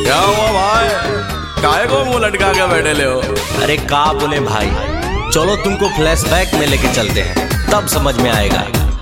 क्या हुआ भाई, काहे को मुंह लटका के बैठे ले हो? अरे का बोले भाई, चलो तुमको फ्लैशबैक में लेके चलते हैं, तब समझ में आएगा।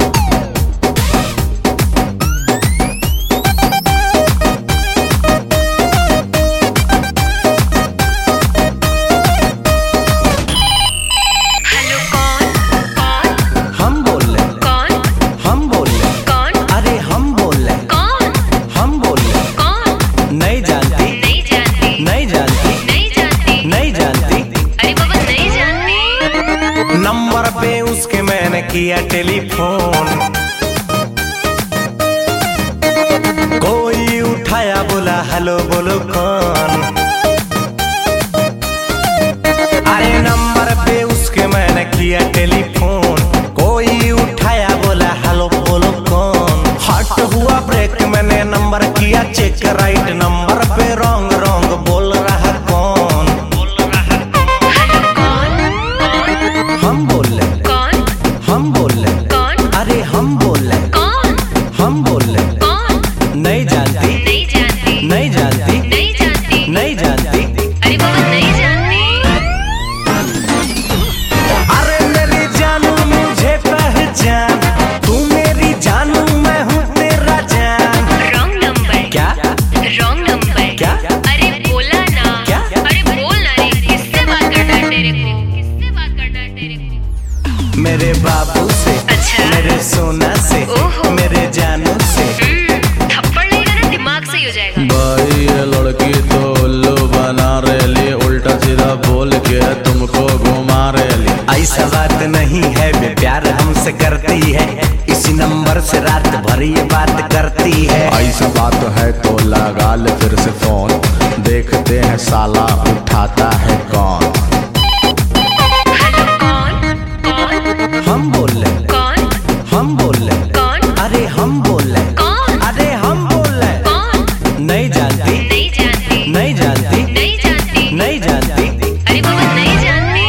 नंबर पे उसके मैंने किया टेलीफोन, कोई उठाया बोला हेलो बोलो कौन। अरे नंबर पे उसके मैंने किया टेलीफोन, कोई उठाया बोला हेलो बोलो कौन। हट हुआ ब्रेक, मैंने नंबर किया चेक, राइट नंबर पे रॉन्ग रॉन्ग बोल रहा कौन। हम बोल रहे कौन, हम बोल रहे कौन, अरे हम बोल रहे कौन, हम बोल रहे कौन। नहीं जानती, नहीं जानती, नहीं जानती, नहीं जानती, नहीं जानती, अरे बाबा नहीं जानती। अरे मेरी जानू मुझे पहचान, तू मेरी जानू मैं हूँ तेरा जान। Wrong number. क्या रॉन्ग नंबर? क्या? अरे बोला ना। क्या? अरे बोल ना रे, किससे बात करना है तेरे को, किससे बात करना है तेरे को? मेरे बाबू से, अच्छा। मेरे सोना से, ओहो। मेरे जानू से। थप्पड़ नहीं ना, दिमाग से ही हो जाएगा। भाई ये लड़की तो उल्लू बना रेली, उल्टा सीधा बोल के तुमको घुमा रेली। ऐसा बात नहीं है, वे प्यार हमसे करती है, इसी नंबर से रात भर ये बात करती है। ऐसा बात है तो लगा ले फिर से फोन, देखते हैं साला उठाता है कौन। हम बोल रहे कौन? हम बोल रहे कौन? अरे हम बोल रहे कौन? अरे हम बोल रहे कौन? नहीं जानती, नहीं जानती, नहीं जानती, नहीं जानती, नहीं जानती, अरे बाबा नहीं जानती।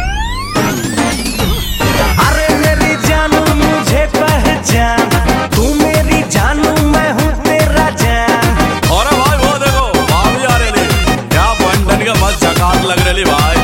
अरे मेरी जानू मुझे पहचान, तू मेरी जानू मैं हूँ तेरा जान। अरे भाई वो देखो भाभी आ रही, क्या बंधन का मस्त झकास लग रही भाई।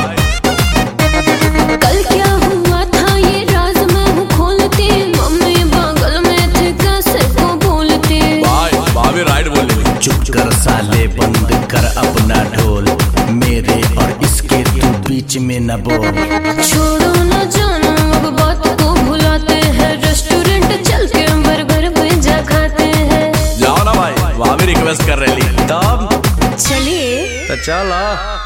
कल क्या हुआ था ये राज मैं हूँ खोलती, मम्मी बगल में थे कैसे को बोलती। भाई भाभी राइट बोल रही। चुप कर साले, बंद कर अपना ढोल, मेरे और इसके तू बीच में न बोल। छोड़ो न जानो अब बात को भुलाते हैं, रेस्टोरेंट चल के बर्गर पिज्जा खाते हैं। जाओ ना भाई, भाभी रिक्वेस्ट कर रही। तब चलिए तो चलो।